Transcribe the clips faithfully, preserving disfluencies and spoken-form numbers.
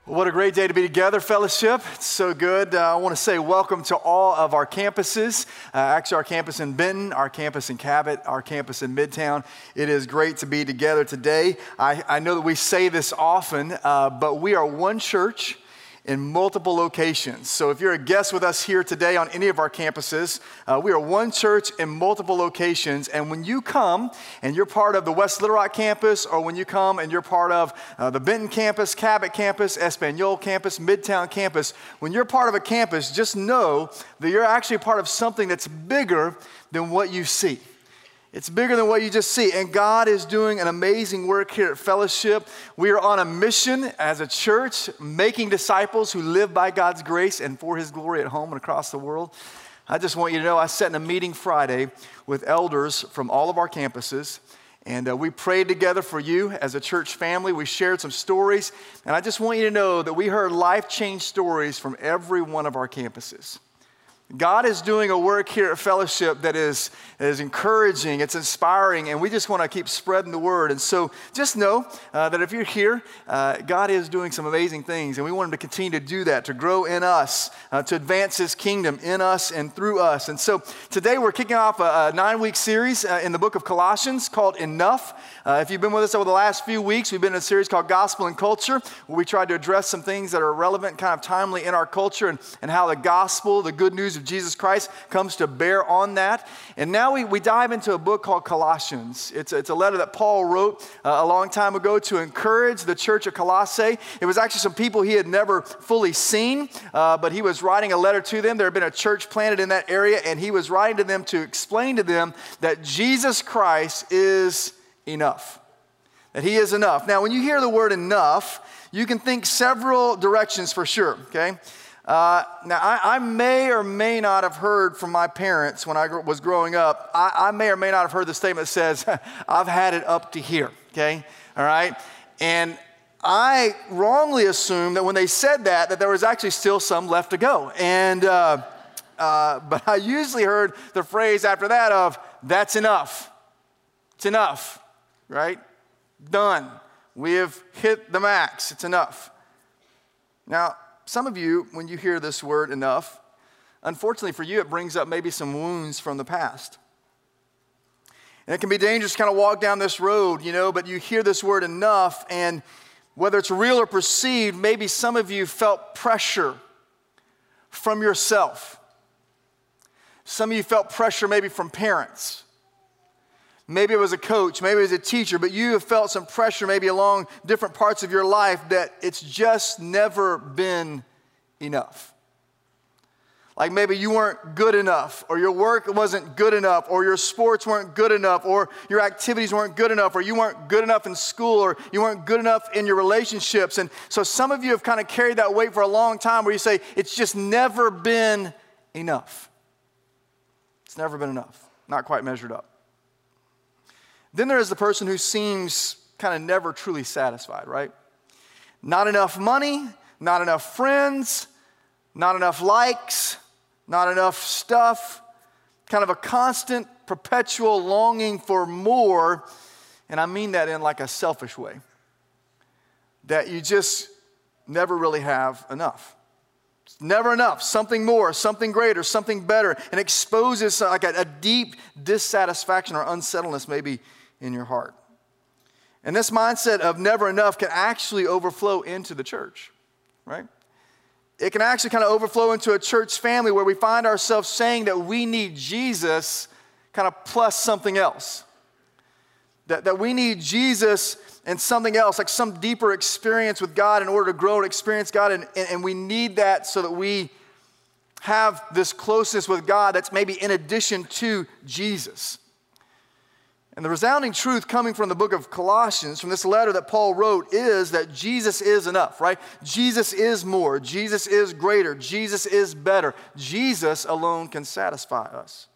What a great day to be together, fellowship. It's so good. Uh, I want to say welcome to all of our campuses. Uh, actually, our campus in Benton, our campus in Cabot, our campus in Midtown. It is great to be together today. I, I know that we say this often, uh, but we are one church in multiple locations. So if you're a guest with us here today on any of our campuses, uh, we are one church in multiple locations. And when you come and you're part of the West Little Rock campus, or when you come and you're part of uh, the Benton campus, Cabot campus, Espanol campus, Midtown campus, when you're part of a campus, just know that you're actually part of something that's bigger than what you see. It's bigger than what you just see, and God is doing an amazing work here at Fellowship. We are on a mission as a church, making disciples who live by God's grace and for His glory at home and across the world. I just want you to know I sat in a meeting Friday with elders from all of our campuses, and uh, we prayed together for you as a church family. We shared some stories, and I just want you to know that we heard life-change stories from every one of our campuses. God is doing a work here at Fellowship that is, is encouraging, it's inspiring, and we just want to keep spreading the word. And so just know uh, that if you're here, uh, God is doing some amazing things, and we want Him to continue to do that, to grow in us, uh, to advance His kingdom in us and through us. And so today we're kicking off a, a nine-week series uh, in the book of Colossians called Enough. Uh, if you've been with us over the last few weeks, we've been in a series called Gospel and Culture, where we tried to address some things that are relevant, kind of timely in our culture, and, and how the gospel, the good news of Jesus Christ, comes to bear on that. And now we, we dive into a book called Colossians. It's, it's a letter that Paul wrote uh, a long time ago to encourage the church of Colossae. It was actually some people he had never fully seen, uh, but he was writing a letter to them. There had been a church planted in that area, and he was writing to them to explain to them that Jesus Christ is enough. That He is enough. Now, when you hear the word enough, you can think several directions for sure, okay? Uh, now, I, I may or may not have heard from my parents when I gr- was growing up. I, I may or may not have heard the statement that says, I've had it up to here, okay? All right? And I wrongly assumed that when they said that, that there was actually still some left to go. And, uh, uh, but I usually heard the phrase after that of, that's enough. It's enough, right? Done. We have hit the max. It's enough. Now, some of you, when you hear this word enough, unfortunately for you, it brings up maybe some wounds from the past. And it can be dangerous to kind of walk down this road, you know, but you hear this word enough, and whether it's real or perceived, maybe some of you felt pressure from yourself. Some of you felt pressure maybe from parents. Maybe it was a coach, maybe it was a teacher, but you have felt some pressure maybe along different parts of your life that it's just never been enough. Like maybe you weren't good enough, or your work wasn't good enough, or your sports weren't good enough, or your activities weren't good enough, or you weren't good enough in school, or you weren't good enough in your relationships. And so some of you have kind of carried that weight for a long time where you say, it's just never been enough. It's never been enough, not quite measured up. Then there is the person who seems kind of never truly satisfied, right? Not enough money, not enough friends, not enough likes, not enough stuff, kind of a constant, perpetual longing for more, and I mean that in like a selfish way, that you just never really have enough. It's never enough, something more, something greater, something better, and exposes like a, a deep dissatisfaction or unsettledness maybe in your heart. And this mindset of never enough can actually overflow into the church, right? It can actually kind of overflow into a church family where we find ourselves saying that we need Jesus kind of plus something else. That, that we need Jesus and something else, like some deeper experience with God in order to grow and experience God. And, and, and we need that so that we have this closeness with God that's maybe in addition to Jesus. And the resounding truth coming from the book of Colossians, from this letter that Paul wrote, is that Jesus is enough, right? Jesus is more. Jesus is greater. Jesus is better. Jesus alone can satisfy us.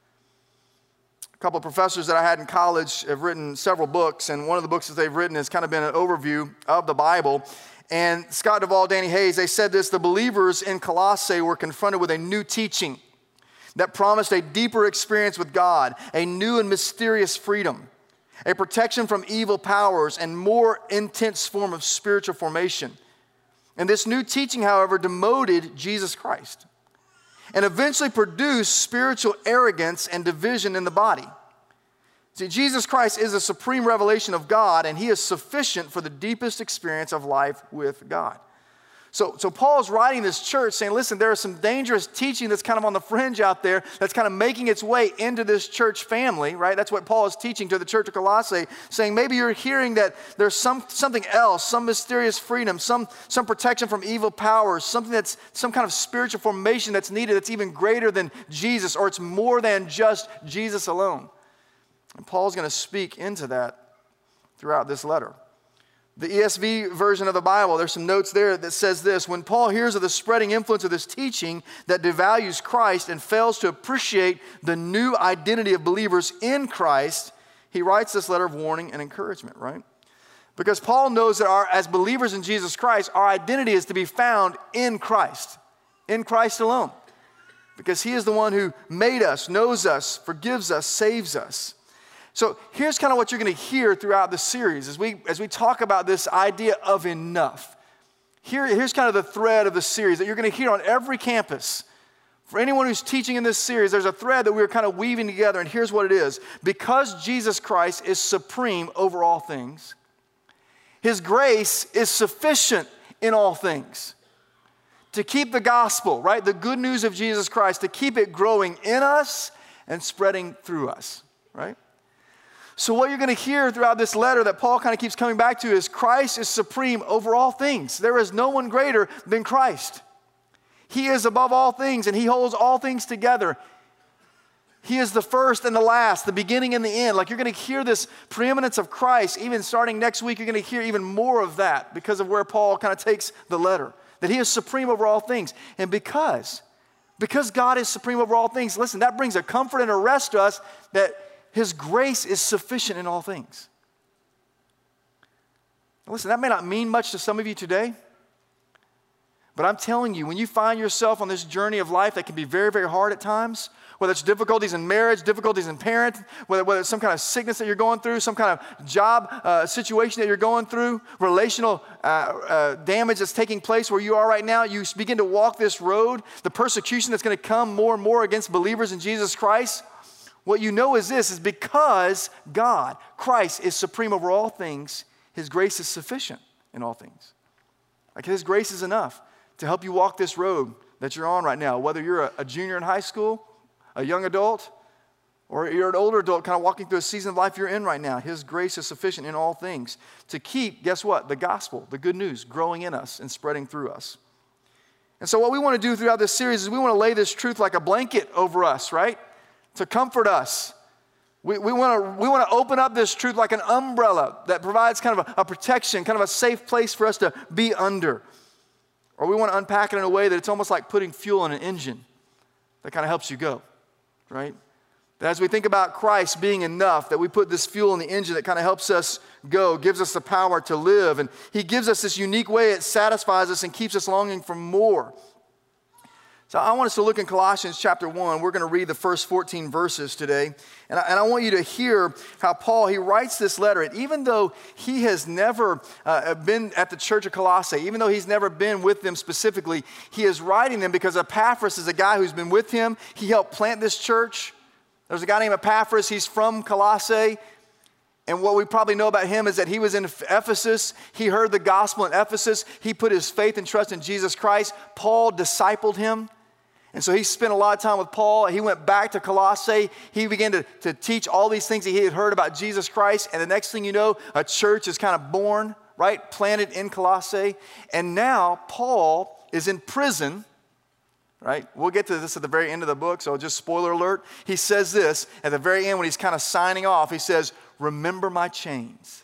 A couple of professors that I had in college have written several books, and one of the books that they've written has kind of been an overview of the Bible. And Scott Duvall, Danny Hayes, they said this: the believers in Colossae were confronted with a new teaching that promised a deeper experience with God, a new and mysterious freedom, a protection from evil powers, and more intense form of spiritual formation. And this new teaching, however, demoted Jesus Christ and eventually produced spiritual arrogance and division in the body. See, Jesus Christ is a supreme revelation of God, and he is sufficient for the deepest experience of life with God. So, so Paul's writing this church saying, listen, there is some dangerous teaching that's kind of on the fringe out there that's kind of making its way into this church family, right? That's what Paul is teaching to the church of Colossae, saying maybe you're hearing that there's some something else, some mysterious freedom, some, some protection from evil powers, something that's some kind of spiritual formation that's needed that's even greater than Jesus, or it's more than just Jesus alone. And Paul's going to speak into that throughout this letter. The E S V version of the Bible, there's some notes there that says this: when Paul hears of the spreading influence of this teaching that devalues Christ and fails to appreciate the new identity of believers in Christ, he writes this letter of warning and encouragement, right? Because Paul knows that our, as believers in Jesus Christ, our identity is to be found in Christ, in Christ alone. Because he is the one who made us, knows us, forgives us, saves us. So here's kind of what you're going to hear throughout the series as we as we talk about this idea of enough. Here, here's kind of the thread of the series that you're going to hear on every campus. For anyone who's teaching in this series, there's a thread that we're kind of weaving together, and here's what it is. Because Jesus Christ is supreme over all things, his grace is sufficient in all things to keep the gospel, right, the good news of Jesus Christ, to keep it growing in us and spreading through us, right? So what you're going to hear throughout this letter that Paul kind of keeps coming back to is Christ is supreme over all things. There is no one greater than Christ. He is above all things, and he holds all things together. He is the first and the last, the beginning and the end. Like, you're going to hear this preeminence of Christ. Even starting next week, you're going to hear even more of that because of where Paul kind of takes the letter. That he is supreme over all things. And because, because God is supreme over all things, listen, that brings a comfort and a rest to us that his grace is sufficient in all things. Now listen, that may not mean much to some of you today, but I'm telling you, when you find yourself on this journey of life that can be very, very hard at times, whether it's difficulties in marriage, difficulties in parenting, whether, whether it's some kind of sickness that you're going through, some kind of job uh, situation that you're going through, relational uh, uh, damage that's taking place where you are right now, you begin to walk this road, the persecution that's going to come more and more against believers in Jesus Christ. What you know is this, is because God, Christ, is supreme over all things, his grace is sufficient in all things. Like, his grace is enough to help you walk this road that you're on right now, whether you're a, a junior in high school, a young adult, or you're an older adult kind of walking through a season of life you're in right now. His grace is sufficient in all things to keep, guess what, the gospel, the good news, growing in us and spreading through us. And so what we want to do throughout this series is we want to lay this truth like a blanket over us, right? To comfort us. We, we want to we want to open up this truth like an umbrella that provides kind of a, a protection, kind of a safe place for us to be under. Or we want to unpack it in a way that it's almost like putting fuel in an engine that kind of helps you go, right? That as we think about Christ being enough, that we put this fuel in the engine that kind of helps us go, gives us the power to live, and he gives us this unique way it satisfies us and keeps us longing for more. So I want us to look in Colossians chapter one. We're going to read the first fourteen verses today. And I, and I want you to hear how Paul, he writes this letter. And even though he has never uh, been at the church of Colossae, even though he's never been with them specifically, he is writing them because Epaphras is a guy who's been with him. He helped plant this church. There's a guy named Epaphras. He's from Colossae. And what we probably know about him is that he was in Ephesus. He heard the gospel in Ephesus. He put his faith and trust in Jesus Christ. Paul discipled him. And so he spent a lot of time with Paul. He went back to Colossae. He began to, to teach all these things that he had heard about Jesus Christ. And the next thing you know, a church is kind of born, right? Planted in Colossae. And now Paul is in prison, right? We'll get to this at the very end of the book, so just spoiler alert. He says this at the very end when he's kind of signing off. He says, "Remember my chains."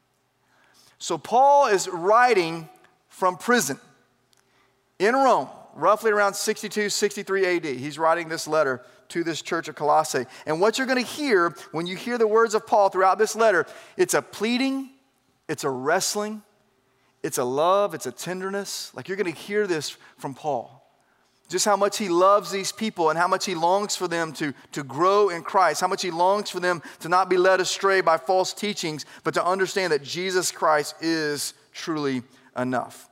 So Paul is writing from prison in Rome. Roughly around sixty-two, sixty-three A D. He's writing this letter to this church of Colossae. And what you're going to hear when you hear the words of Paul throughout this letter, it's a pleading, it's a wrestling, it's a love, it's a tenderness. Like, you're going to hear this from Paul. Just how much he loves these people and how much he longs for them to, to grow in Christ, how much he longs for them to not be led astray by false teachings, but to understand that Jesus Christ is truly enough.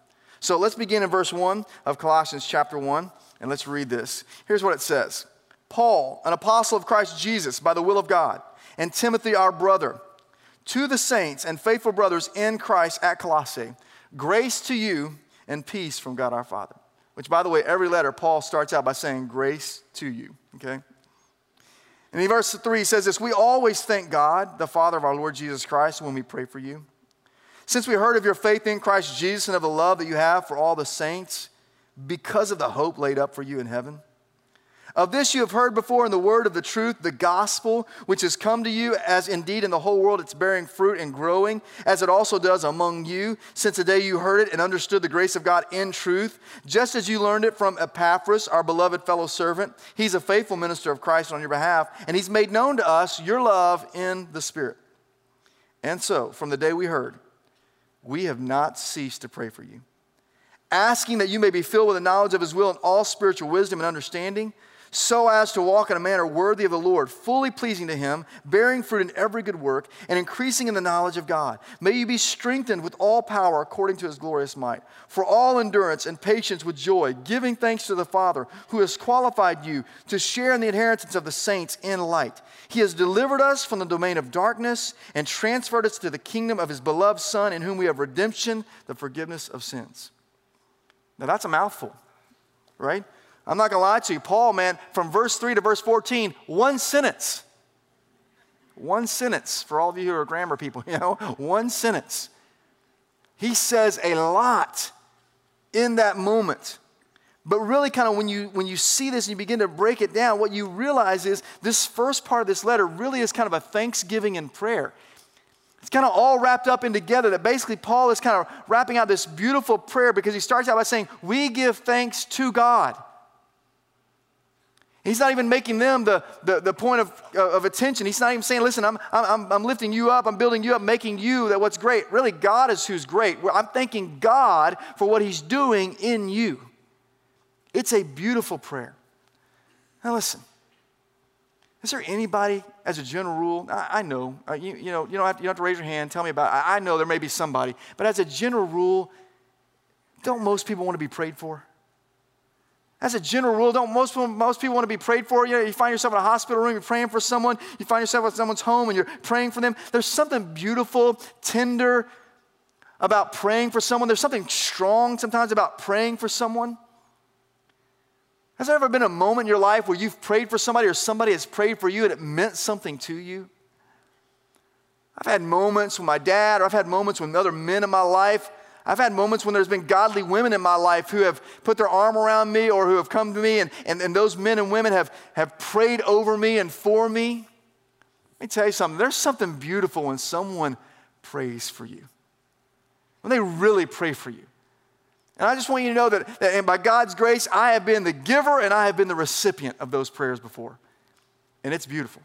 So let's begin in verse one of Colossians chapter one, and let's read this. Here's what it says. Paul, an apostle of Christ Jesus by the will of God, and Timothy our brother, to the saints and faithful brothers in Christ at Colossae, grace to you and peace from God our Father. Which, by the way, every letter Paul starts out by saying grace to you, okay? And in verse three, he says this, we always thank God, the Father of our Lord Jesus Christ, when we pray for you. Since we heard of your faith in Christ Jesus and of the love that you have for all the saints, because of the hope laid up for you in heaven. Of this you have heard before in the word of the truth, the gospel, which has come to you, as indeed in the whole world it's bearing fruit and growing, as it also does among you, since the day you heard it and understood the grace of God in truth, just as you learned it from Epaphras, our beloved fellow servant. He's a faithful minister of Christ on your behalf, and he's made known to us your love in the Spirit. And so, from the day we heard, we have not ceased to pray for you, asking that you may be filled with the knowledge of his will and all spiritual wisdom and understanding, so as to walk in a manner worthy of the Lord, fully pleasing to him, bearing fruit in every good work, and increasing in the knowledge of God. May you be strengthened with all power according to his glorious might, for all endurance and patience with joy, giving thanks to the Father, who has qualified you to share in the inheritance of the saints in light. He has delivered us from the domain of darkness and transferred us to the kingdom of his beloved Son, in whom we have redemption, the forgiveness of sins. Now that's a mouthful, right? I'm not going to lie to you. Paul, man, from verse three to verse fourteen, one sentence. One sentence for all of you who are grammar people, you know, one sentence. He says a lot in that moment. But really kind of when you, when you see this and you begin to break it down, what you realize is this first part of this letter really is kind of a thanksgiving and prayer. It's kind of all wrapped up in together that basically Paul is kind of wrapping out this beautiful prayer because he starts out by saying, we give thanks to God. He's not even making them the, the, the point of, of attention. He's not even saying, listen, I'm, I'm, I'm lifting you up, I'm building you up, making you that what's great. Really, God is who's great. I'm thanking God for what he's doing in you. It's a beautiful prayer. Now listen, is there anybody, as a general rule, I, I know, uh, you, you know, you don't, have to, you don't have to raise your hand, tell me about it. I, I know there may be somebody, but as a general rule, don't most people want to be prayed for? As a general rule, don't most people, most people want to be prayed for? You know, you find yourself in a hospital room, you're praying for someone. You find yourself at someone's home and you're praying for them. There's something beautiful, tender about praying for someone. There's something strong sometimes about praying for someone. Has there ever been a moment in your life where you've prayed for somebody or somebody has prayed for you and it meant something to you? I've had moments with my dad, or I've had moments with other men in my life. I've had moments when there's been godly women in my life who have put their arm around me or who have come to me, and, and, and those men and women have, have prayed over me and for me. Let me tell you something. There's something beautiful when someone prays for you, when they really pray for you. And I just want you to know that, that and by God's grace, I have been the giver and I have been the recipient of those prayers before. And it's beautiful.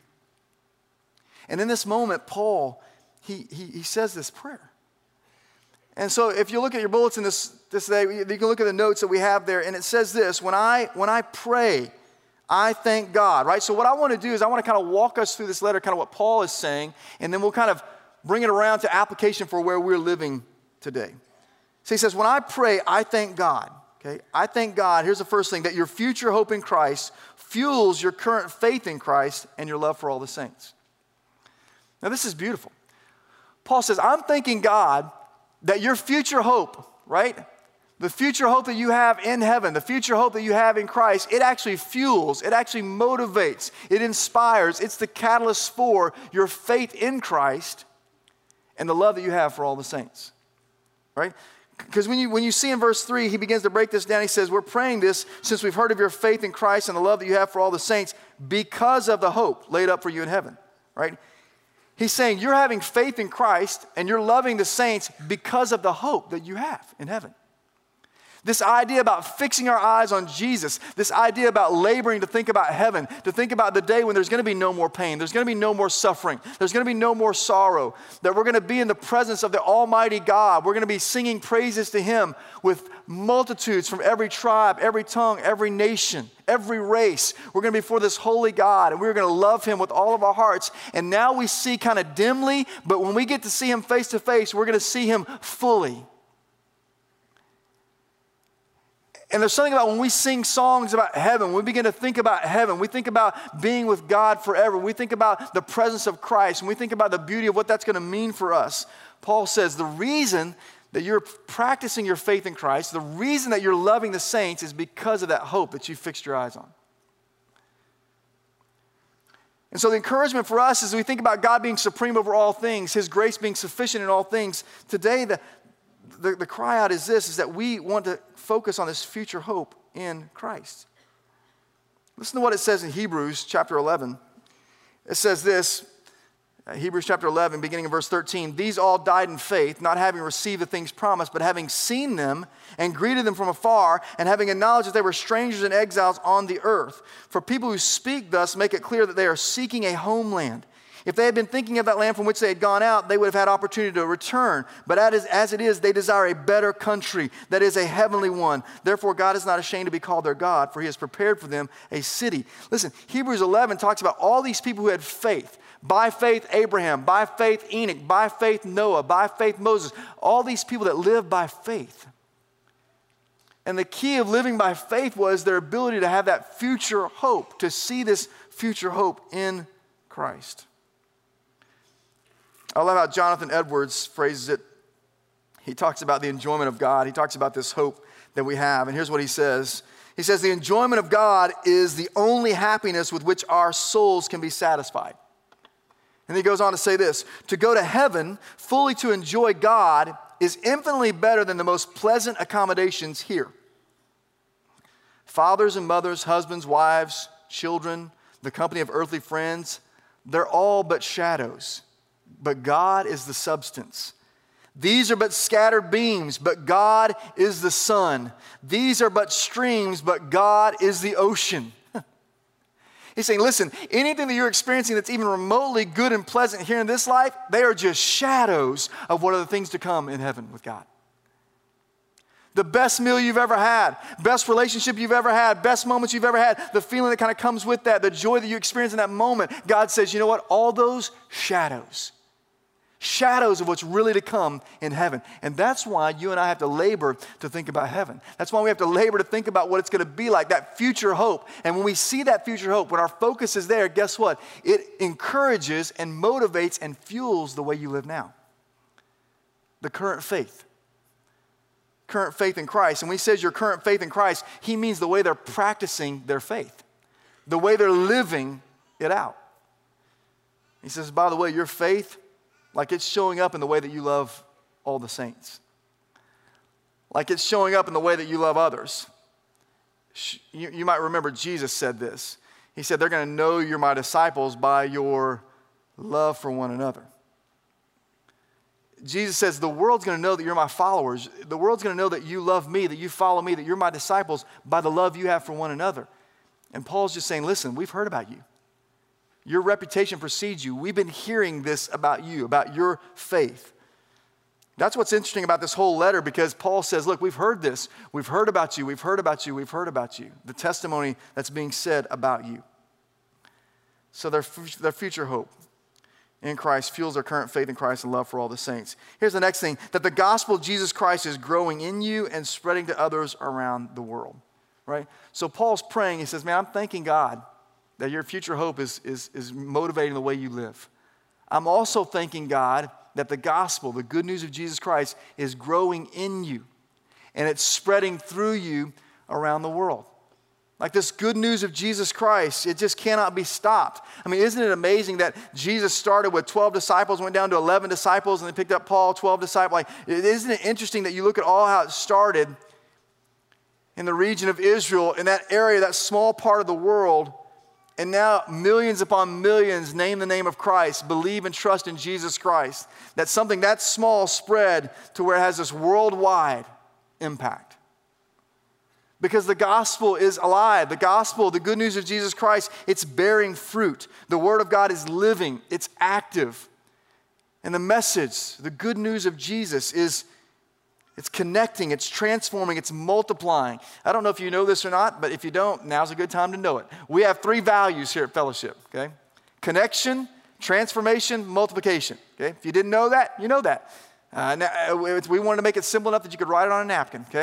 And in this moment, Paul, he, he, he says this prayer. And so if you look at your bulletin this, this day, you can look at the notes that we have there, and it says this, when I, when I pray, I thank God, right? So what I want to do is I want to kind of walk us through this letter, kind of what Paul is saying, and then we'll kind of bring it around to application for where we're living today. So he says, when I pray, I thank God, okay? I thank God, here's the first thing, that your future hope in Christ fuels your current faith in Christ and your love for all the saints. Now this is beautiful. Paul says, I'm thanking God that your future hope, right? The future hope that you have in heaven, the future hope that you have in Christ, it actually fuels, it actually motivates, it inspires, it's the catalyst for your faith in Christ and the love that you have for all the saints, right? Because when you, when you see in verse three, he begins to break this down. He says, we're praying this since we've heard of your faith in Christ and the love that you have for all the saints because of the hope laid up for you in heaven, right? He's saying you're having faith in Christ and you're loving the saints because of the hope that you have in heaven. This idea about fixing our eyes on Jesus, this idea about laboring to think about heaven, to think about the day when there's going to be no more pain, there's going to be no more suffering, there's going to be no more sorrow, that we're going to be in the presence of the Almighty God. We're going to be singing praises to Him with multitudes from every tribe, every tongue, every nation, every race. We're going to be before this holy God, and we're going to love Him with all of our hearts. And now we see kind of dimly, but when we get to see Him face to face, we're going to see Him fully. And there's something about when we sing songs about heaven, when we begin to think about heaven, we think about being with God forever, we think about the presence of Christ, and we think about the beauty of what that's going to mean for us. Paul says the reason that you're practicing your faith in Christ, the reason that you're loving the saints is because of that hope that you fixed your eyes on. And so the encouragement for us as we think about God being supreme over all things, His grace being sufficient in all things, today the, the, the cry out is this, is that we want to focus on this future hope in Christ. Listen to what it says in Hebrews chapter eleven. It says this, Hebrews chapter eleven, beginning in verse thirteen, these all died in faith, not having received the things promised, but having seen them and greeted them from afar, and having acknowledged that they were strangers and exiles on the earth. For people who speak thus make it clear that they are seeking a homeland. If they had been thinking of that land from which they had gone out, they would have had opportunity to return. But as it is, they desire a better country, that is a heavenly one. Therefore, God is not ashamed to be called their God, for He has prepared for them a city. Listen, Hebrews eleven talks about all these people who had faith. By faith, Abraham. By faith, Enoch. By faith, Noah. By faith, Moses. All these people that lived by faith. And the key of living by faith was their ability to have that future hope, to see this future hope in Christ. I love how Jonathan Edwards phrases it. He talks about the enjoyment of God. He talks about this hope that we have. And here's what he says. He says, the enjoyment of God is the only happiness with which our souls can be satisfied. And he goes on to say this, to go to heaven fully to enjoy God is infinitely better than the most pleasant accommodations here. Fathers and mothers, husbands, wives, children, the company of earthly friends, they're all but shadows, but God is the substance. These are but scattered beams, but God is the sun. These are but streams, but God is the ocean. He's saying, listen, anything that you're experiencing that's even remotely good and pleasant here in this life, they are just shadows of what are the things to come in heaven with God. The best meal you've ever had, best relationship you've ever had, best moments you've ever had, the feeling that kind of comes with that, the joy that you experience in that moment, God says, you know what? All those shadows, shadows of what's really to come in heaven. And that's why you and I have to labor to think about heaven. That's why we have to labor to think about what it's going to be like, that future hope. And when we see that future hope, when our focus is there, guess what? It encourages and motivates and fuels the way you live now. The current faith. Current faith in Christ. And when he says your current faith in Christ, he means the way they're practicing their faith. The way they're living it out. He says, by the way, your faith, like it's showing up in the way that you love all the saints. Like it's showing up in the way that you love others. You, you might remember Jesus said this. He said, they're going to know you're my disciples by your love for one another. Jesus says, the world's going to know that you're my followers. The world's going to know that you love me, that you follow me, that you're my disciples by the love you have for one another. And Paul's just saying, listen, we've heard about you. Your reputation precedes you. We've been hearing this about you, about your faith. That's what's interesting about this whole letter, because Paul says, look, we've heard this. We've heard about you. We've heard about you. We've heard about you. The testimony that's being said about you. So their, their future hope in Christ fuels their current faith in Christ and love for all the saints. Here's the next thing, that the gospel of Jesus Christ is growing in you and spreading to others around the world, right? So Paul's praying. He says, man, I'm thanking God that your future hope is, is, is motivating the way you live. I'm also thanking God that the gospel, the good news of Jesus Christ, is growing in you. And it's spreading through you around the world. Like this good news of Jesus Christ, it just cannot be stopped. I mean, isn't it amazing that Jesus started with twelve disciples, went down to eleven disciples, and then picked up Paul, twelve disciples. Like, isn't it interesting that you look at all how it started in the region of Israel, in that area, that small part of the world, and now millions upon millions name the name of Christ, believe and trust in Jesus Christ. That something that small spread to where it has this worldwide impact. Because the gospel is alive. The gospel, the good news of Jesus Christ, it's bearing fruit. The word of God is living. It's active. And the message, the good news of Jesus is it's connecting, it's transforming, it's multiplying. I don't know if you know this or not, but if you don't, now's a good time to know it. We have three values here at Fellowship, okay? Connection, transformation, multiplication, okay? If you didn't know that, you know that. Uh, now, we wanted to make it simple enough that you could write it on a napkin, okay?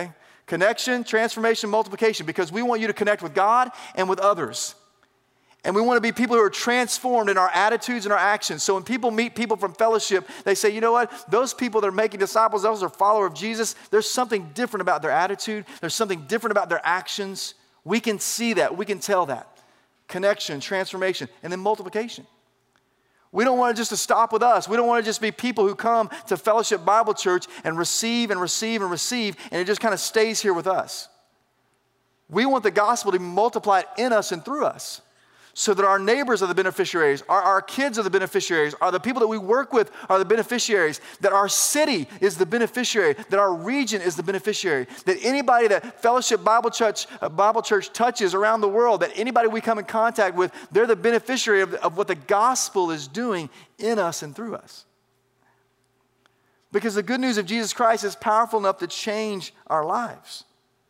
Connection, transformation, multiplication, because we want you to connect with God and with others. And we want to be people who are transformed in our attitudes and our actions. So when people meet people from fellowship, they say, you know what? Those people that are making disciples, those are followers of Jesus, there's something different about their attitude. There's something different about their actions. We can see that. We can tell that. Connection, transformation, and then multiplication. We don't want it just to stop with us. We don't want to just be people who come to Fellowship Bible Church and receive and receive and receive, and it just kind of stays here with us. We want the gospel to be multiplied in us and through us, so that our neighbors are the beneficiaries, our, our kids are the beneficiaries, are the people that we work with are the beneficiaries, that our city is the beneficiary, that our region is the beneficiary, that anybody that Fellowship Bible Church, uh, Bible Church touches around the world, that anybody we come in contact with, they're the beneficiary of, of what the gospel is doing in us and through us. Because the good news of Jesus Christ is powerful enough to change our lives.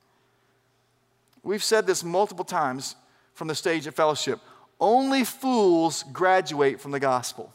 We've said this multiple times from the stage at Fellowship. Only fools graduate from the gospel.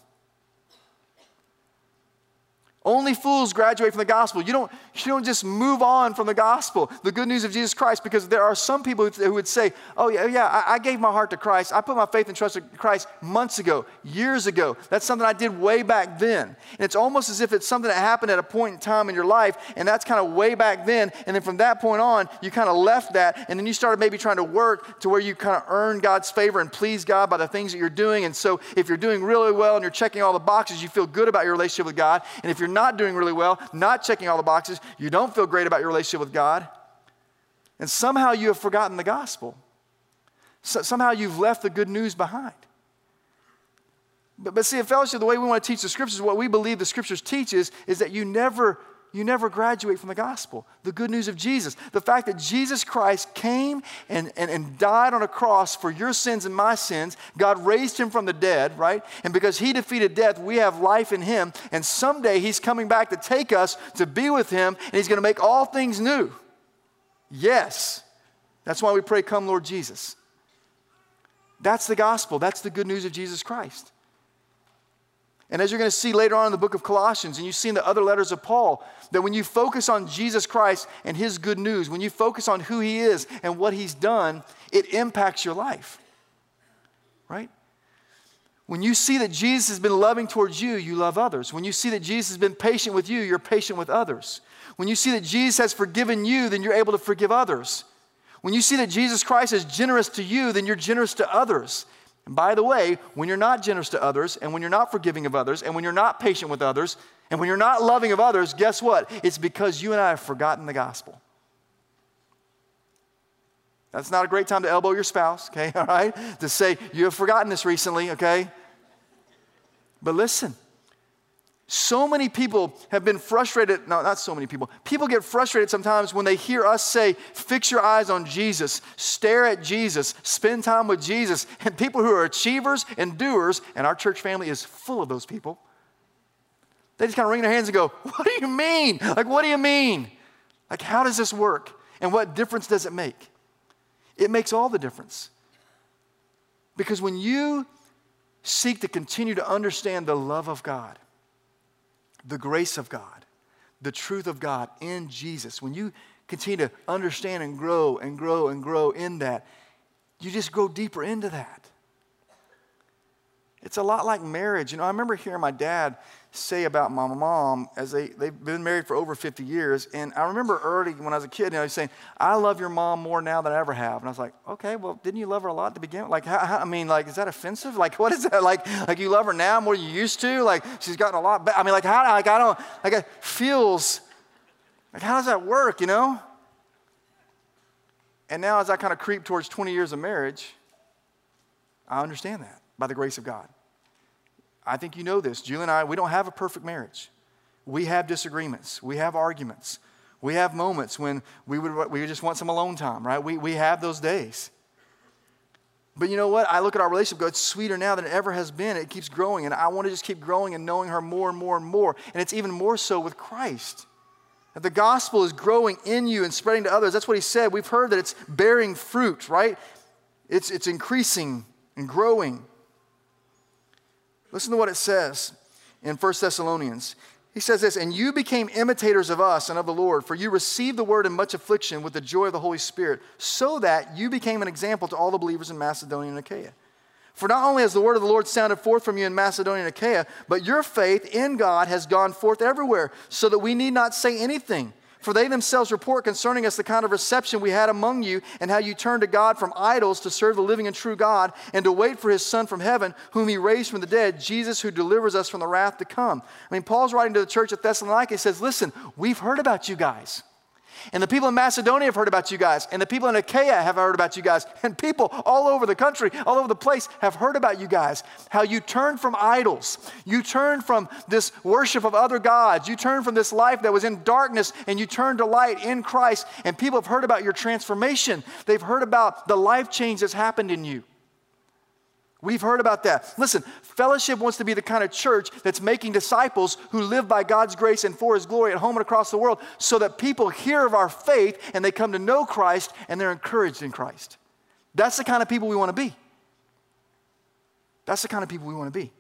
Only fools graduate from the gospel. You don't, you don't just move on from the gospel, the good news of Jesus Christ, because there are some people who would say, oh yeah, yeah, I, I gave my heart to Christ. I put my faith and trust in Christ months ago, years ago. That's something I did way back then. And it's almost as if it's something that happened at a point in time in your life, and that's kind of way back then. And then from that point on, you kind of left that, and then you started maybe trying to work to where you kind of earn God's favor and please God by the things that you're doing. And so if you're doing really well and you're checking all the boxes, you feel good about your relationship with God. And if you're not doing really well, not checking all the boxes, you don't feel great about your relationship with God. And somehow you have forgotten the gospel. So, somehow you've left the good news behind. But, but see, in Fellowship, the way we want to teach the scriptures, what we believe the scriptures teach is, is that you never You never graduate from the gospel, the good news of Jesus. The fact that Jesus Christ came and, and, and died on a cross for your sins and my sins. God raised him from the dead, right? And because he defeated death, we have life in him. And someday he's coming back to take us to be with him, and he's going to make all things new. Yes. That's why we pray, come Lord Jesus. That's the gospel. That's the good news of Jesus Christ. And as you're going to see later on in the book of Colossians, and you see in the other letters of Paul, that when you focus on Jesus Christ and his good news, when you focus on who he is and what he's done, it impacts your life, right? When you see that Jesus has been loving towards you, you love others. When you see that Jesus has been patient with you, you're patient with others. When you see that Jesus has forgiven you, then you're able to forgive others. When you see that Jesus Christ is generous to you, then you're generous to others. And by the way, when you're not generous to others, and when you're not forgiving of others, and when you're not patient with others, and when you're not loving of others, guess what? It's because you and I have forgotten the gospel. That's not a great time to elbow your spouse, okay, all right? To say, you have forgotten this recently, okay? But listen, so many people have been frustrated. No, not so many people. People get frustrated sometimes when they hear us say, fix your eyes on Jesus, stare at Jesus, spend time with Jesus. And people who are achievers and doers, and our church family is full of those people, they just kind of wring their hands and go, what do you mean? Like, what do you mean? Like, how does this work? And what difference does it make? It makes all the difference. Because when you seek to continue to understand the love of God, the grace of God, the truth of God in Jesus, when you continue to understand and grow and grow and grow in that, you just go deeper into that. It's a lot like marriage. You know, I remember hearing my dad say about my mom, as they, they've been married for over fifty years, and I remember early when I was a kid, you know, he's saying, I love your mom more now than I ever have. And I was like, okay, well, didn't you love her a lot to begin with? Like, how, how, I mean, like, is that offensive? Like, what is that? Like, like you love her now more than you used to? Like, she's gotten a lot better. I mean, like, how, like, I don't, like, it feels, like, how does that work, you know? And now as I kind of creep towards twenty years of marriage, I understand that by the grace of God. I think you know this. Julie and I, we don't have a perfect marriage. We have disagreements. We have arguments. We have moments when we would we just want some alone time, right? We, we have those days. But you know what? I look at our relationship, go, it's sweeter now than it ever has been. It keeps growing, and I want to just keep growing and knowing her more and more and more. And it's even more so with Christ. That the gospel is growing in you and spreading to others. That's what he said. We've heard that it's bearing fruit, right? It's, it's increasing and growing. Listen to what it says in First Thessalonians. He says this, and you became imitators of us and of the Lord, for you received the word in much affliction with the joy of the Holy Spirit, so that you became an example to all the believers in Macedonia and Achaia. For not only has the word of the Lord sounded forth from you in Macedonia and Achaia, but your faith in God has gone forth everywhere, so that we need not say anything. For they themselves report concerning us the kind of reception we had among you, and how you turned to God from idols to serve the living and true God, and to wait for his Son from heaven, whom he raised from the dead, Jesus, who delivers us from the wrath to come. I mean, Paul's writing to the church at Thessalonica. He says, listen, we've heard about you guys. And the people in Macedonia have heard about you guys. And the people in Achaia have heard about you guys. And people all over the country, all over the place have heard about you guys. How you turned from idols. You turned from this worship of other gods. You turned from this life that was in darkness and you turned to light in Christ. And people have heard about your transformation. They've heard about the life change that's happened in you. We've heard about that. Listen, Fellowship wants to be the kind of church that's making disciples who live by God's grace and for his glory at home and across the world, so that people hear of our faith and they come to know Christ and they're encouraged in Christ. That's the kind of people we want to be. That's the kind of people we want to be.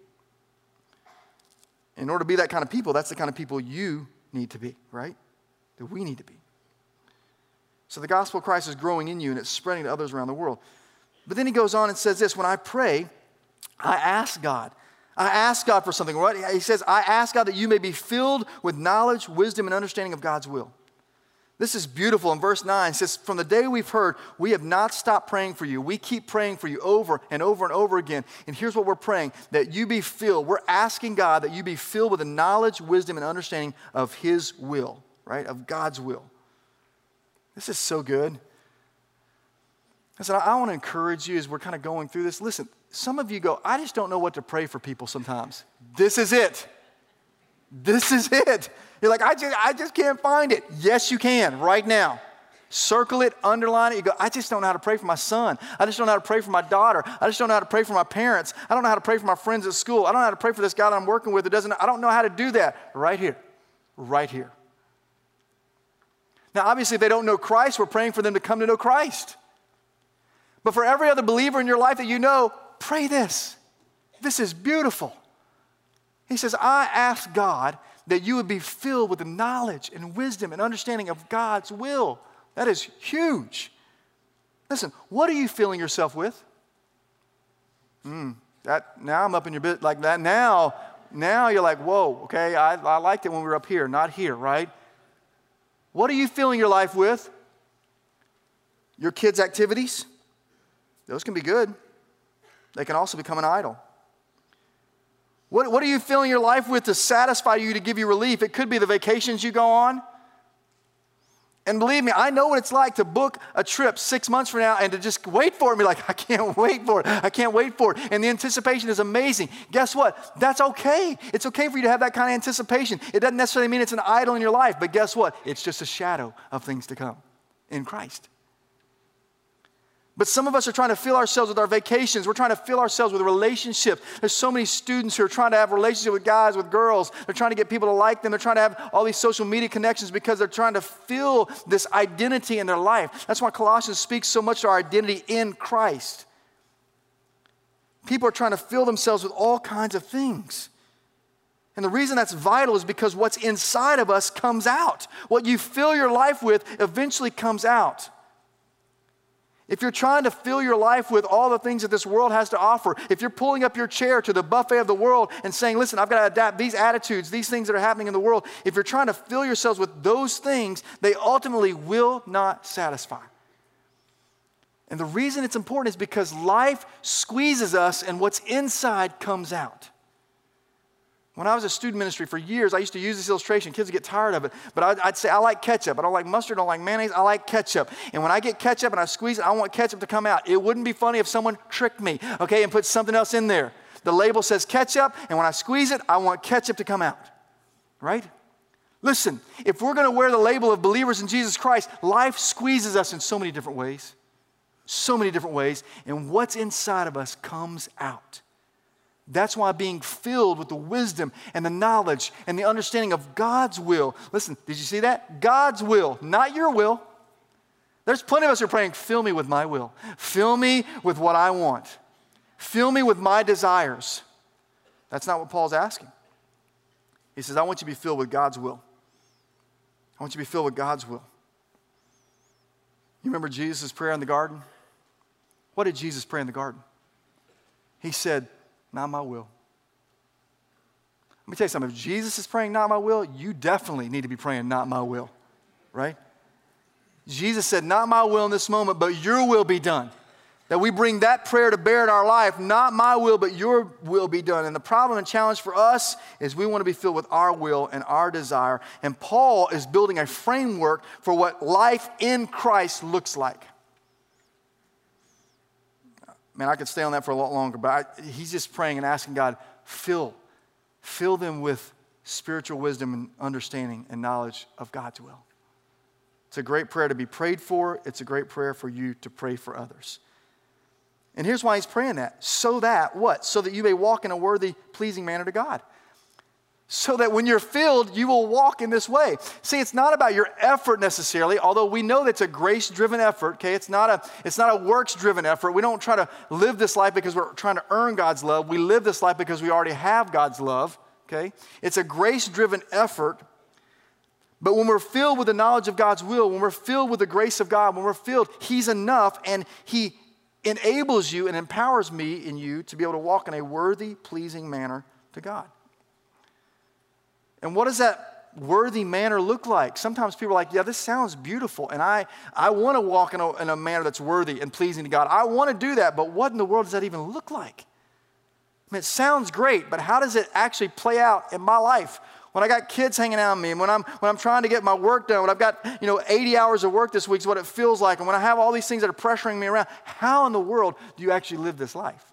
In order to be that kind of people, that's the kind of people you need to be, right? That we need to be. So the gospel of Christ is growing in you and it's spreading to others around the world. But then he goes on and says this, when I pray, I ask God. I ask God for something. Right? He says, I ask God that you may be filled with knowledge, wisdom, and understanding of God's will. This is beautiful. In verse nine, it says, from the day we've heard, we have not stopped praying for you. We keep praying for you over and over and over again. And here's what we're praying, that you be filled. We're asking God that you be filled with the knowledge, wisdom, and understanding of his will, right? Of God's will. This is so good. I said, I want to encourage you as we're kind of going through this. Listen, some of you go, I just don't know what to pray for people sometimes. This is it. This is it. You're like, I just, I just can't find it. Yes, you can right now. Circle it, underline it. You go, I just don't know how to pray for my son. I just don't know how to pray for my daughter. I just don't know how to pray for my parents. I don't know how to pray for my friends at school. I don't know how to pray for this guy that I'm working with that doesn't, I don't know how to do that. Right here. Right here. Now, obviously, if they don't know Christ, we're praying for them to come to know Christ. But for every other believer in your life that you know, pray this. This is beautiful. He says, I ask God that you would be filled with the knowledge and wisdom and understanding of God's will. That is huge. Listen, what are you filling yourself with? Mm, that, now I'm up in your bit like that. Now, now you're like, whoa, okay, I, I liked it when we were up here, not here, right? What are you filling your life with? Your kids' activities? Those can be good. They can also become an idol. What, what are you filling your life with to satisfy you, to give you relief? It could be the vacations you go on. And believe me, I know what it's like to book a trip six months from now and to just wait for it and be like, I can't wait for it. I can't wait for it. And the anticipation is amazing. Guess what? That's okay. It's okay for you to have that kind of anticipation. It doesn't necessarily mean it's an idol in your life, but guess what? It's just a shadow of things to come in Christ. But some of us are trying to fill ourselves with our vacations. We're trying to fill ourselves with relationships. There's so many students who are trying to have relationships with guys, with girls. They're trying to get people to like them. They're trying to have all these social media connections because they're trying to fill this identity in their life. That's why Colossians speaks so much to our identity in Christ. People are trying to fill themselves with all kinds of things. And the reason that's vital is because what's inside of us comes out. What you fill your life with eventually comes out. If you're trying to fill your life with all the things that this world has to offer, if you're pulling up your chair to the buffet of the world and saying, listen, I've got to adapt these attitudes, these things that are happening in the world, if you're trying to fill yourselves with those things, they ultimately will not satisfy. And the reason it's important is because life squeezes us and what's inside comes out. When I was a student ministry for years, I used to use this illustration. Kids would get tired of it. But I'd, I'd say, I like ketchup. I don't like mustard. I don't like mayonnaise. I like ketchup. And when I get ketchup and I squeeze it, I want ketchup to come out. It wouldn't be funny if someone tricked me, okay, and put something else in there. The label says ketchup, and when I squeeze it, I want ketchup to come out, right? Listen, if we're going to wear the label of believers in Jesus Christ, life squeezes us in so many different ways. So many different ways. And what's inside of us comes out. That's why being filled with the wisdom and the knowledge and the understanding of God's will. Listen, did you see that? God's will, not your will. There's plenty of us who are praying, fill me with my will. Fill me with what I want. Fill me with my desires. That's not what Paul's asking. He says, I want you to be filled with God's will. I want you to be filled with God's will. You remember Jesus' prayer in the garden? What did Jesus pray in the garden? He said, not my will. Let me tell you something. If Jesus is praying, not my will, you definitely need to be praying, not my will. Right? Jesus said, not my will in this moment, but your will be done. That we bring that prayer to bear in our life, not my will, but your will be done. And the problem and challenge for us is we want to be filled with our will and our desire. And Paul is building a framework for what life in Christ looks like. Man, I could stay on that for a lot longer, but I, he's just praying and asking God, fill, fill them with spiritual wisdom and understanding and knowledge of God's will. It's a great prayer to be prayed for. It's a great prayer for you to pray for others. And here's why he's praying that. So that, what? So that you may walk in a worthy, pleasing manner to God. So that when you're filled, you will walk in this way. See, it's not about your effort necessarily, although we know that's a grace-driven effort, okay? It's not a, it's not a works-driven effort. We don't try to live this life because we're trying to earn God's love. We live this life because we already have God's love, okay? It's a grace-driven effort. But when we're filled with the knowledge of God's will, when we're filled with the grace of God, when we're filled, He's enough, and He enables you and empowers me and you to be able to walk in a worthy, pleasing manner to God. And what does that worthy manner look like? Sometimes people are like, yeah, this sounds beautiful, and I, I want to walk in a, in a manner that's worthy and pleasing to God. I want to do that, but what in the world does that even look like? I mean, it sounds great, but how does it actually play out in my life? When I got kids hanging out on me, and when I'm when I'm trying to get my work done, when I've got, you know, eighty hours of work this week is what it feels like, and when I have all these things that are pressuring me around, how in the world do you actually live this life?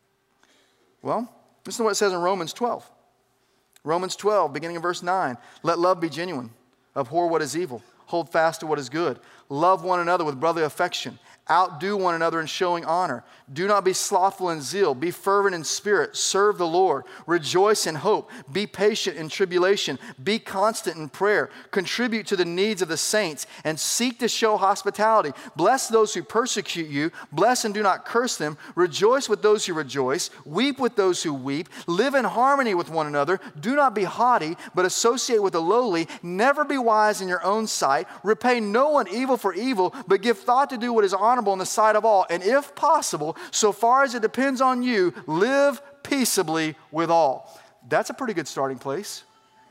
Well, listen to what it says in Romans twelve. Romans twelve, beginning in verse nine. Let love be genuine. Abhor what is evil. Hold fast to what is good. Love one another with brotherly affection. Outdo one another in showing honor. Do not be slothful in zeal. Be fervent in spirit. Serve the Lord. Rejoice in hope. Be patient in tribulation. Be constant in prayer. Contribute to the needs of the saints and seek to show hospitality. Bless those who persecute you. Bless and do not curse them. Rejoice with those who rejoice. Weep with those who weep. Live in harmony with one another. Do not be haughty, but associate with the lowly. Never be wise in your own sight. Repay no one evil for evil, but give thought to do what is honorable in the sight of all. And if possible, so far as it depends on you, live peaceably with all. That's a pretty good starting place.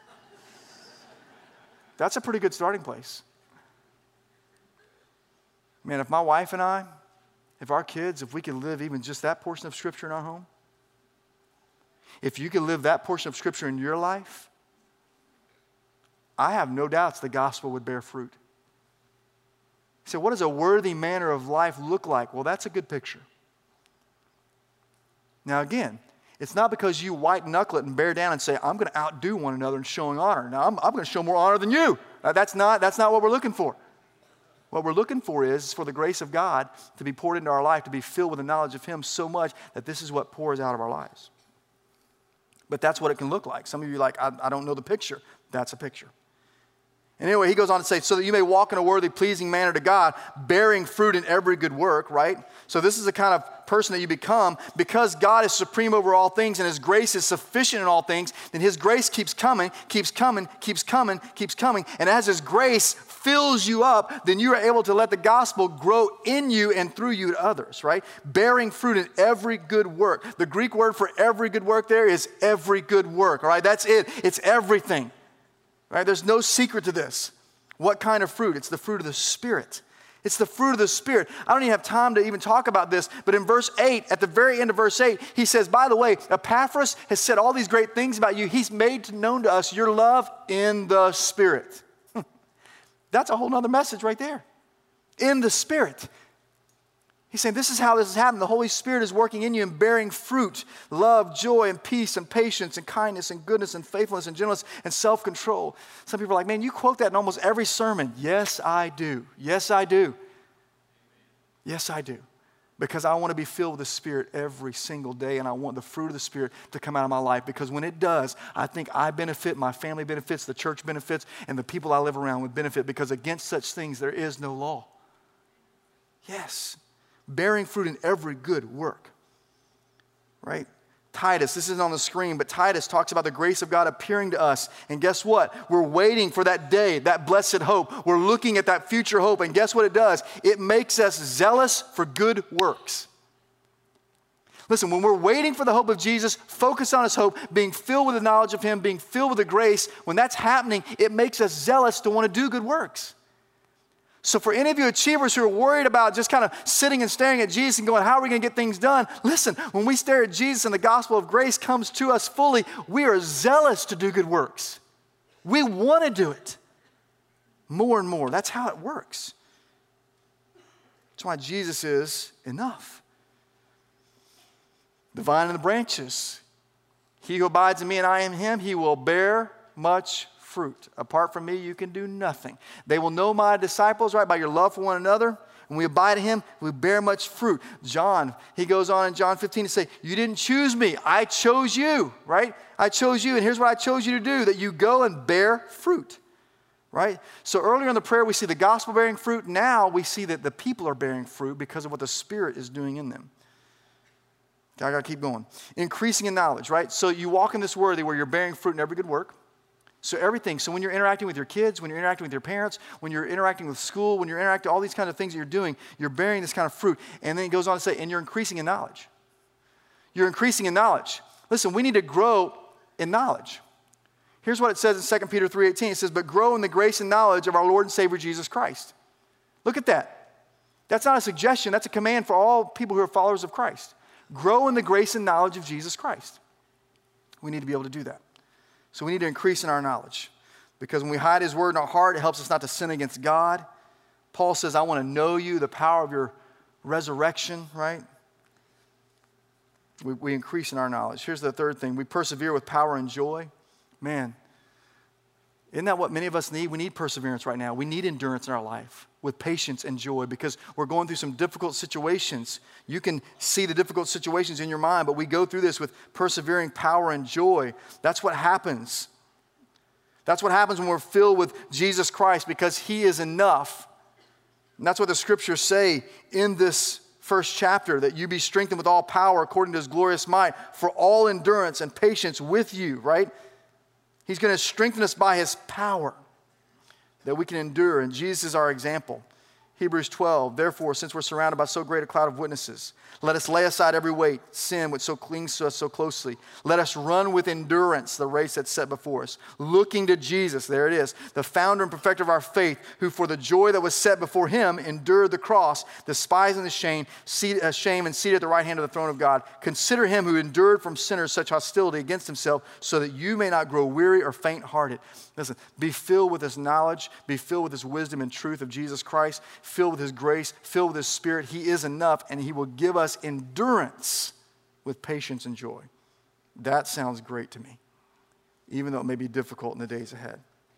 That's a pretty good starting place. Man, if my wife and I, if our kids, if we could live even just that portion of Scripture in our home, if you could live that portion of Scripture in your life, I have no doubts the gospel would bear fruit. So what does a worthy manner of life look like? Well, that's a good picture. Now again, it's not because you white knuckle it and bear down and say, I'm going to outdo one another in showing honor. Now, I'm, I'm going to show more honor than you. Uh, that's not, that's not what we're looking for. What we're looking for is for the grace of God to be poured into our life, to be filled with the knowledge of Him so much that this is what pours out of our lives. But that's what it can look like. Some of you are like, I, I don't know the picture. That's a picture. And anyway, he goes on to say, so that you may walk in a worthy, pleasing manner to God, bearing fruit in every good work, right? So this is the kind of person that you become. Because God is supreme over all things and His grace is sufficient in all things, then His grace keeps coming, keeps coming, keeps coming, keeps coming. And as His grace fills you up, then you are able to let the gospel grow in you and through you to others, right? Bearing fruit in every good work. The Greek word for every good work there is every good work, all right? That's it. It's everything. Right? There's no secret to this. What kind of fruit? It's the fruit of the Spirit. It's the fruit of the Spirit. I don't even have time to even talk about this, but in verse eight, at the very end of verse eight, he says, by the way, Epaphras has said all these great things about you. He's made known to us your love in the Spirit. That's a whole nother message right there. In the Spirit. He's saying this is how this is happening. The Holy Spirit is working in you and bearing fruit, love, joy, and peace, and patience, and kindness, and goodness, and faithfulness, and gentleness, and self-control. Some people are like, man, you quote that in almost every sermon. Yes, I do. Yes, I do. Yes, I do. Because I want to be filled with the Spirit every single day, and I want the fruit of the Spirit to come out of my life. Because when it does, I think I benefit, my family benefits, the church benefits, and the people I live around would benefit. Because against such things, there is no law. Yes. Bearing fruit in every good work, right? Titus, this isn't on the screen, but Titus talks about the grace of God appearing to us. And guess what? We're waiting for that day, that blessed hope. We're looking at that future hope. And guess what it does? It makes us zealous for good works. Listen, when we're waiting for the hope of Jesus, focus on his hope, being filled with the knowledge of him, being filled with the grace, when that's happening, it makes us zealous to want to do good works. So for any of you achievers who are worried about just kind of sitting and staring at Jesus and going, how are we going to get things done? Listen, when we stare at Jesus and the gospel of grace comes to us fully, we are zealous to do good works. We want to do it more and more. That's how it works. That's why Jesus is enough. The vine and the branches. He who abides in me and I in him, he will bear much fruit. Apart from me, you can do nothing. They will know my disciples, right, by your love for one another. When we abide in him, we bear much fruit. John, he goes on in John fifteen to say, you didn't choose me, I chose you, right? I chose you, and here's what I chose you to do, that you go and bear fruit, right? So earlier in the prayer, we see the gospel bearing fruit. Now we see that the people are bearing fruit because of what the Spirit is doing in them. I got to keep going. Increasing in knowledge, right? So you walk in this word where you're bearing fruit in every good work. So everything. So when you're interacting with your kids, when you're interacting with your parents, when you're interacting with school, when you're interacting, all these kinds of things that you're doing, you're bearing this kind of fruit. And then it goes on to say, and you're increasing in knowledge. You're increasing in knowledge. Listen, we need to grow in knowledge. Here's what it says in Second Peter three eighteen. It says, but grow in the grace and knowledge of our Lord and Savior Jesus Christ. Look at that. That's not a suggestion. That's a command for all people who are followers of Christ. Grow in the grace and knowledge of Jesus Christ. We need to be able to do that. So we need to increase in our knowledge. Because when we hide his word in our heart, it helps us not to sin against God. Paul says, I want to know you, the power of your resurrection, right? We, we increase in our knowledge. Here's the third thing. We persevere with power and joy. Man, isn't that what many of us need? We need perseverance right now. We need endurance in our life with patience and joy because we're going through some difficult situations. You can see the difficult situations in your mind, but we go through this with persevering power and joy. That's what happens. That's what happens when we're filled with Jesus Christ because he is enough. And that's what the scriptures say in this first chapter, that you be strengthened with all power according to his glorious might for all endurance and patience with you, right? He's going to strengthen us by his power that we can endure, and Jesus is our example. Hebrews twelve, therefore, since we're surrounded by so great a cloud of witnesses, let us lay aside every weight, sin which so clings to us so closely. Let us run with endurance the race that's set before us, looking to Jesus, there it is, the founder and perfecter of our faith, who for the joy that was set before him endured the cross, despising the shame, seated, uh, shame and seated at the right hand of the throne of God. Consider him who endured from sinners such hostility against himself, so that you may not grow weary or faint-hearted. Listen, be filled with this knowledge, be filled with this wisdom and truth of Jesus Christ, filled with his grace, filled with his Spirit. He is enough, and he will give us endurance with patience and joy. That sounds great to me, even though it may be difficult in the days ahead.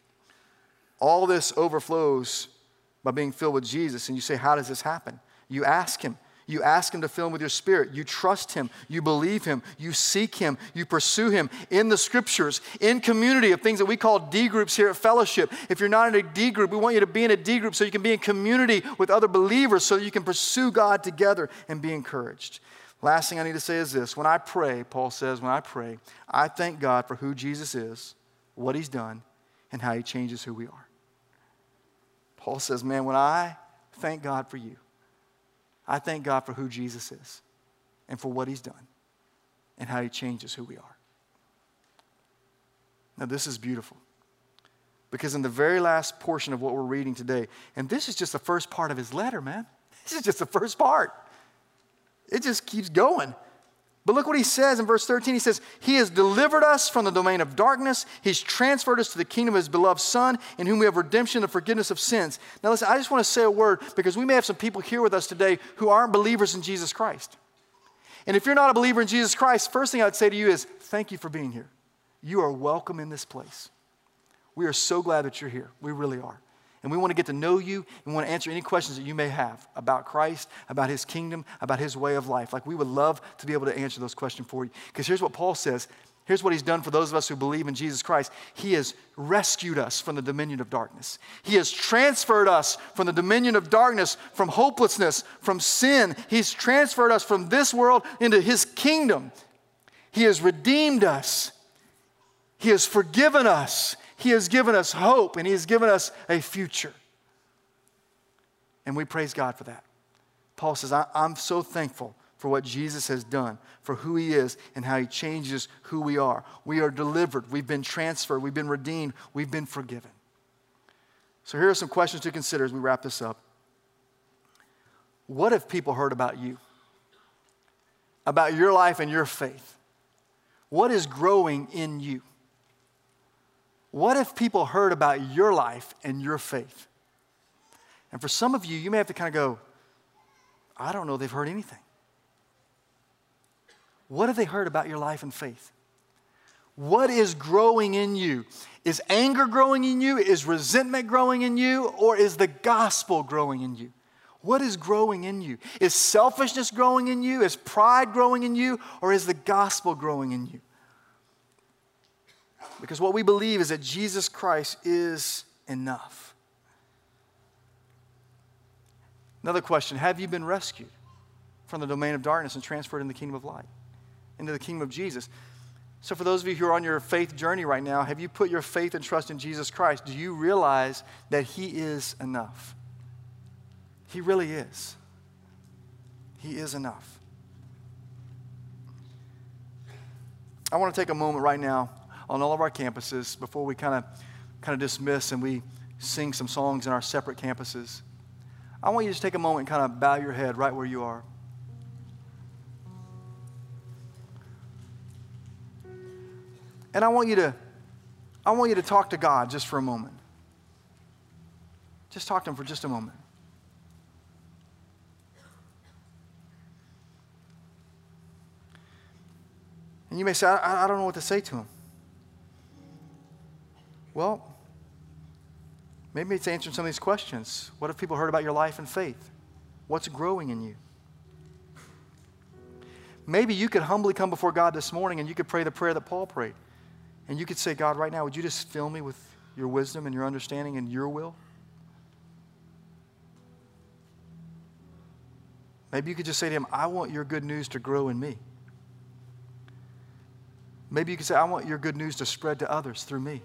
All this overflows by being filled with Jesus, and you say, how does this happen? You ask him. You ask him to fill him with your Spirit. You trust him. You believe him. You seek him. You pursue him in the scriptures, in community of things that we call D groups here at Fellowship. If you're not in a D group, we want you to be in a D group so you can be in community with other believers so you can pursue God together and be encouraged. Last thing I need to say is this. When I pray, Paul says, when I pray, I thank God for who Jesus is, what he's done, and how he changes who we are. Paul says, man, when I thank God for you, I thank God for who Jesus is and for what he's done and how he changes who we are. Now, this is beautiful because in the very last portion of what we're reading today, and this is just the first part of his letter, man. This is just the first part. It just keeps going. But look what he says in verse thirteen. He says, he has delivered us from the domain of darkness. He's transferred us to the kingdom of his beloved Son, in whom we have redemption and forgiveness of sins. Now listen, I just want to say a word because we may have some people here with us today who aren't believers in Jesus Christ. And if you're not a believer in Jesus Christ, first thing I'd say to you is, thank you for being here. You are welcome in this place. We are so glad that you're here. We really are. And we want to get to know you and we want to answer any questions that you may have about Christ, about his kingdom, about his way of life. Like we would love to be able to answer those questions for you. Because here's what Paul says. Here's what he's done for those of us who believe in Jesus Christ. He has rescued us from the dominion of darkness. He has transferred us from the dominion of darkness, from hopelessness, from sin. He's transferred us from this world into his kingdom. He has redeemed us. He has forgiven us. He has given us hope, and He has given us a future. And we praise God for that. Paul says, I, I'm so thankful for what Jesus has done, for who He is, and how He changes who we are. We are delivered. We've been transferred. We've been redeemed. We've been forgiven. So here are some questions to consider as we wrap this up. What if people heard about you? About your life and your faith? What is growing in you? What if people heard about your life and your faith? And for some of you, you may have to kind of go, I don't know they've heard anything. What have they heard about your life and faith? What is growing in you? Is anger growing in you? Is resentment growing in you? Or is the gospel growing in you? What is growing in you? Is selfishness growing in you? Is pride growing in you? Or is the gospel growing in you? Because what we believe is that Jesus Christ is enough. Another question, have you been rescued from the domain of darkness and transferred into the kingdom of light, into the kingdom of Jesus? So for those of you who are on your faith journey right now, have you put your faith and trust in Jesus Christ? Do you realize that He is enough? He really is. He is enough. I want to take a moment right now on all of our campuses before we kind of kind of dismiss and we sing some songs in our separate campuses. I want you to just take a moment and kind of bow your head right where you are. And I want you to I want you to talk to God just for a moment. Just talk to Him for just a moment. And you may say, I, I don't know what to say to Him. Well, maybe it's answering some of these questions. What have people heard about your life and faith? What's growing in you? Maybe you could humbly come before God this morning and you could pray the prayer that Paul prayed. And you could say, God, right now, would you just fill me with your wisdom and your understanding and your will? Maybe you could just say to Him, I want your good news to grow in me. Maybe you could say, I want your good news to spread to others through me.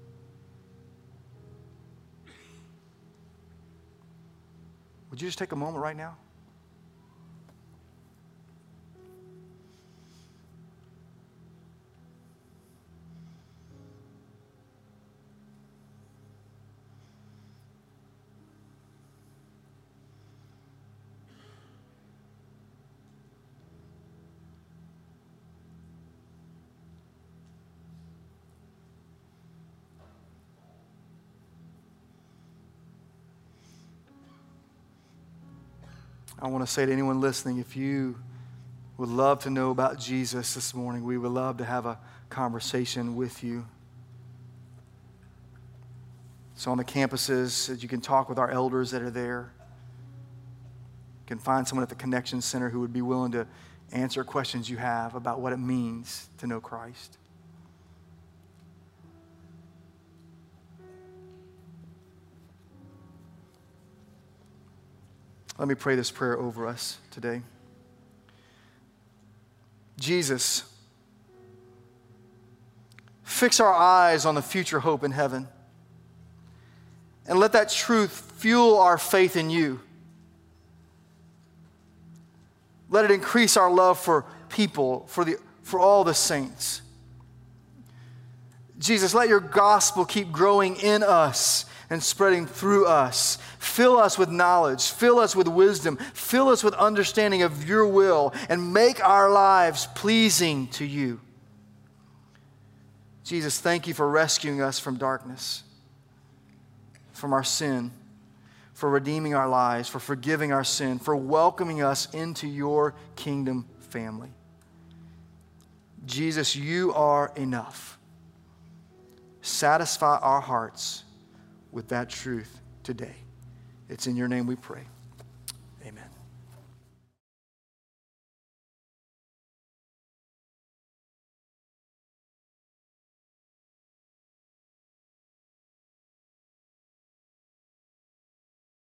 Would you just take a moment right now? I want to say to anyone listening, if you would love to know about Jesus this morning, we would love to have a conversation with you. So on the campuses, you can talk with our elders that are there. You can find someone at the Connection Center who would be willing to answer questions you have about what it means to know Christ. Let me pray this prayer over us today. Jesus, fix our eyes on the future hope in heaven, and let that truth fuel our faith in you. Let it increase our love for people, for the, for all the saints. Jesus, let your gospel keep growing in us and spreading through us. Fill us with knowledge. Fill us with wisdom. Fill us with understanding of your will, and make our lives pleasing to you. Jesus, thank you for rescuing us from darkness, from our sin, for redeeming our lives, for forgiving our sin, for welcoming us into your kingdom family. Jesus, you are enough. Satisfy our hearts with that truth today. It's in your name we pray.